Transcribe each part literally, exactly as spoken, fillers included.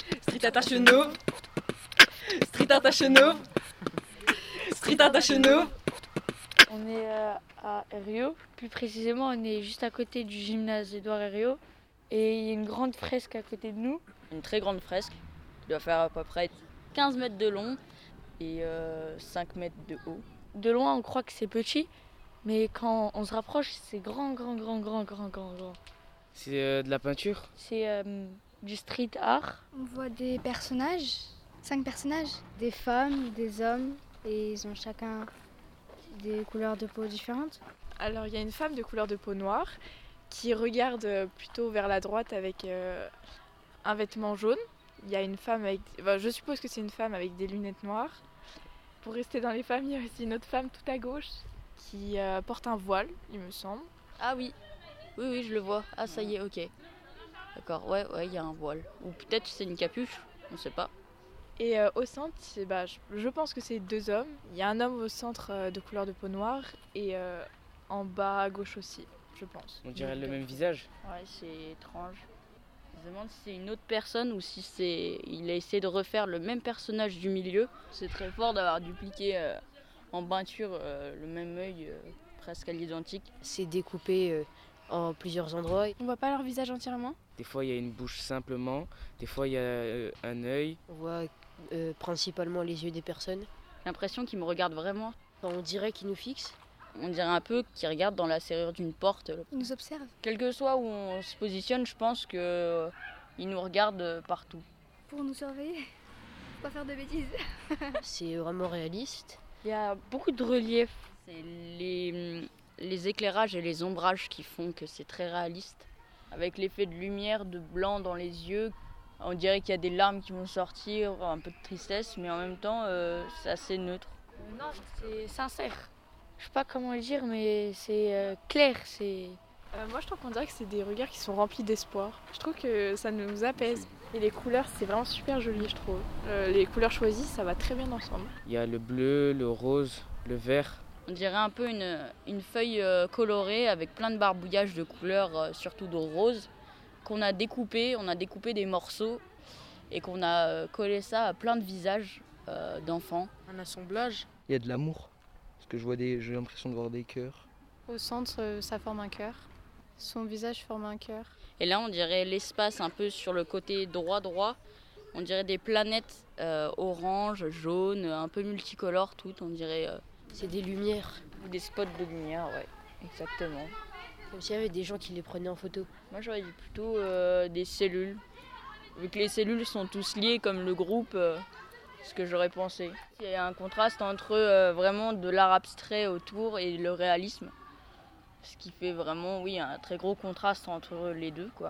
Street art à Chenauve. Street art à Chenauve. Street art à Chenauve. On est euh, à Herriot, plus précisément on est juste à côté du gymnase Édouard Herriot et il y a une grande fresque à côté de nous. Une très grande fresque qui doit faire à peu près quinze mètres de long et euh, cinq mètres de haut. De loin on croit que c'est petit, mais quand on se rapproche c'est grand, grand, grand, grand, grand, grand, grand. C'est euh, de la peinture. C'est euh, du street art. On voit des personnages, cinq personnages, des femmes, des hommes et ils ont chacun des couleurs de peau différentes. Alors il y a une femme de couleur de peau noire qui regarde plutôt vers la droite avec euh, un vêtement jaune. Il y a une femme avec, enfin, je suppose que c'est une femme avec des lunettes noires. Pour rester dans les femmes, il y a aussi une autre femme tout à gauche qui euh, porte un voile, il me semble. Ah oui, oui, oui, je le vois. Ah ça y est, ok. D'accord, ouais, ouais, il y a un voile. Ou peut-être c'est une capuche, on ne sait pas. Et euh, au centre, c'est, bah, je, je pense que c'est deux hommes. Il y a un homme au centre euh, de couleur de peau noire et euh, en bas à gauche aussi, je pense. On dirait le même visage. Ouais, c'est étrange. Je me demande si c'est une autre personne ou si c'est il a essayé de refaire le même personnage du milieu. C'est très fort d'avoir dupliqué euh, en peinture euh, le même œil euh, presque à l'identique. C'est découpé euh, en plusieurs endroits. On voit pas leur visage entièrement. Des fois il y a une bouche simplement, des fois il y a euh, un œil. On voit euh, principalement les yeux des personnes. J'ai l'impression qu'ils me regardent vraiment. Enfin, on dirait qu'ils nous fixent. On dirait un peu qu'ils regardent dans la serrure d'une porte. Ils nous observent. Quel que soit où on se positionne, je pense qu'ils nous regardent partout. Pour nous surveiller, faut pas faire de bêtises. C'est vraiment réaliste. Il y a beaucoup de relief. C'est les, les éclairages et les ombrages qui font que c'est très réaliste. Avec l'effet de lumière, de blanc dans les yeux, on dirait qu'il y a des larmes qui vont sortir, un peu de tristesse, mais en même temps, euh, c'est assez neutre. Non, c'est sincère. Je sais pas comment le dire, mais c'est euh, clair, c'est... Euh, moi je trouve qu'on dirait que c'est des regards qui sont remplis d'espoir. Je trouve que ça nous apaise. Et les couleurs, c'est vraiment super joli, je trouve. Euh, les couleurs choisies, ça va très bien ensemble. Il y a le bleu, le rose, le vert. On dirait un peu une, une feuille colorée avec plein de barbouillages de couleurs, surtout de rose, qu'on a découpé. On a découpé des morceaux et qu'on a collé ça à plein de visages euh, d'enfants. Un assemblage. Il y a de l'amour, parce que je vois des, j'ai l'impression de voir des cœurs. Au centre, ça forme un cœur. Son visage forme un cœur. Et là, on dirait l'espace un peu sur le côté droit-droit. On dirait des planètes euh, orange, jaune, un peu multicolores toutes. On dirait... Euh, C'est des lumières. Des spots de lumière, ouais, exactement. Comme s'il y avait des gens qui les prenaient en photo. Moi, j'aurais dit plutôt euh, des cellules. Vu que les cellules sont tous liées comme le groupe, euh, ce que j'aurais pensé. Il y a un contraste entre euh, vraiment de l'art abstrait autour et le réalisme. Ce qui fait vraiment, oui, un très gros contraste entre les deux, quoi.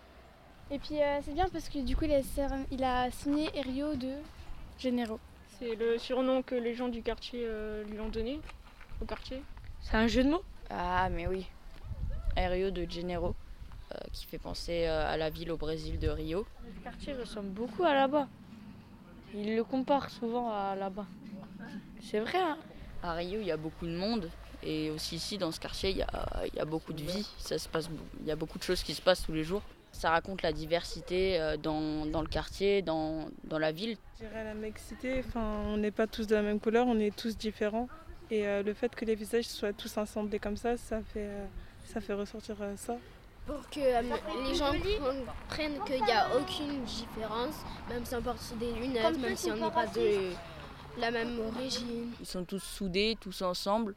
Et puis euh, c'est bien parce que du coup il a, il a signé Herriot de Généraux. C'est le surnom que les gens du quartier euh, lui ont donné, au quartier. C'est un jeu de mots? Ah, mais oui. Herriot de Janeiro, euh, qui fait penser euh, à la ville au Brésil de Rio. Le quartier ressemble beaucoup à là-bas. Il le compare souvent à là-bas. C'est vrai, hein? À Rio, il y a beaucoup de monde. Et aussi ici, dans ce quartier, il y a, il y a beaucoup de vie. Ça se passe, il y a beaucoup de choses qui se passent tous les jours. Ça raconte la diversité euh, dans, dans le quartier, dans, dans la ville. Je dirais la mixité, enfin, on n'est pas tous de la même couleur, on est tous différents. Et euh, le fait que les visages soient tous assemblés comme ça, ça fait, euh, ça fait ressortir euh, ça. Pour que euh, les gens comprennent qu'il n'y a aucune différence, même si on porte des lunettes, même si on n'est pas de la même origine. Ils sont tous soudés, tous ensemble.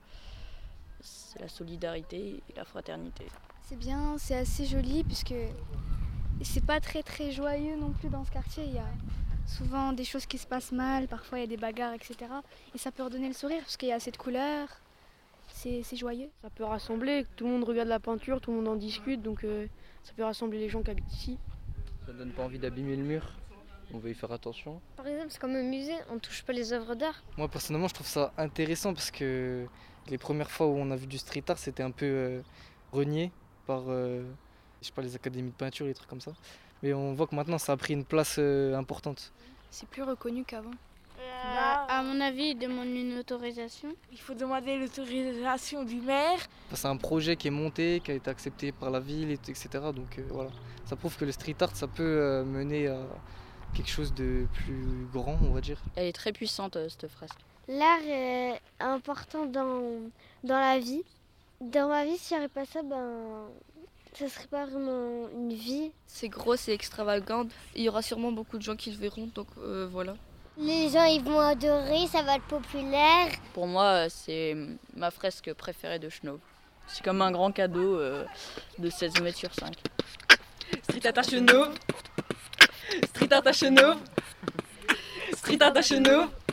C'est la solidarité et la fraternité. C'est bien, c'est assez joli puisque c'est pas très très joyeux non plus dans ce quartier. Il y a souvent des choses qui se passent mal, parfois il y a des bagarres, et cetera. Et ça peut redonner le sourire parce qu'il y a assez de couleurs, c'est, c'est joyeux. Ça peut rassembler, tout le monde regarde la peinture, tout le monde en discute, donc euh, ça peut rassembler les gens qui habitent ici. Ça donne pas envie d'abîmer le mur, on veut y faire attention. Par exemple, c'est comme un musée, on ne touche pas les œuvres d'art. Moi personnellement je trouve ça intéressant parce que les premières fois où on a vu du street art c'était un peu euh, renié par euh, je sais pas, les académies de peinture, les trucs comme ça. Mais on voit que maintenant ça a pris une place euh, importante. C'est plus reconnu qu'avant. Euh, bah, à mon avis, il demande une autorisation. Il faut demander l'autorisation du maire. Enfin, c'est un projet qui est monté, qui a été accepté par la ville, et cetera. Donc euh, voilà, ça prouve que le street art ça peut euh, mener à quelque chose de plus grand, on va dire. Elle est très puissante, euh, cette fresque. L'art est important dans, dans la vie. Dans ma vie, s'il n'y avait pas ça, ben, ça serait pas vraiment une vie. C'est gros, c'est extravagant. Il y aura sûrement beaucoup de gens qui le verront, donc euh, voilà. Les gens, ils vont adorer, ça va être populaire. Pour moi, c'est ma fresque préférée de Chenauve. C'est comme un grand cadeau euh, de seize mètres sur cinq. Street art à Chenauve. Street art à Chenauve. Street art à Chenauve.